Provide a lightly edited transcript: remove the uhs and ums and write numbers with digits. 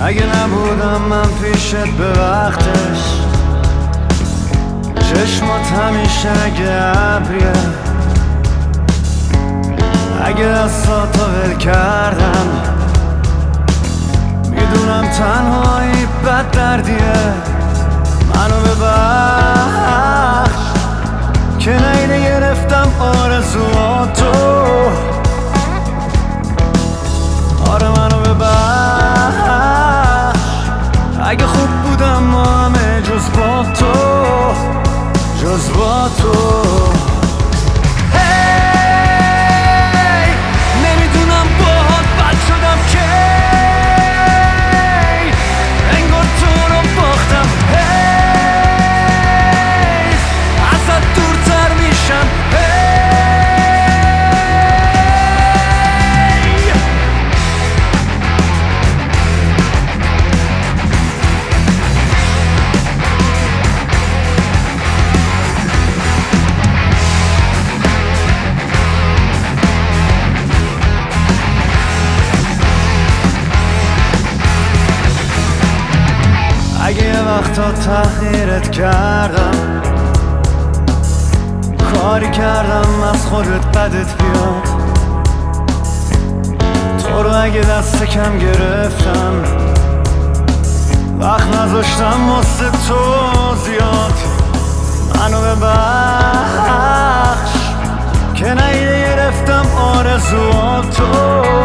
اگه نبودم من پیشت به وقتش، چشمات همیشه اگه ابریه، اگه دستاتو ول کردم، میدونم تنهایی بد دردیه. منو ببخش که نیده گرفتم آرزواتو، آره منو ببخش اگه خوب بودم ما همه جز با تو، جز با تو. نمیدونم باهات بد شدم که انگار تو رو باختم، ازت دورتر میشم. اگه یه وقتا تحقیرت کردم، کاری کردم از خودت بدت بیاد، تو رو اگه دست کم گرفتم، وقت نذاشتم واسه تو زیاد، منو ببخش که نیده گرفتم آرزواتو.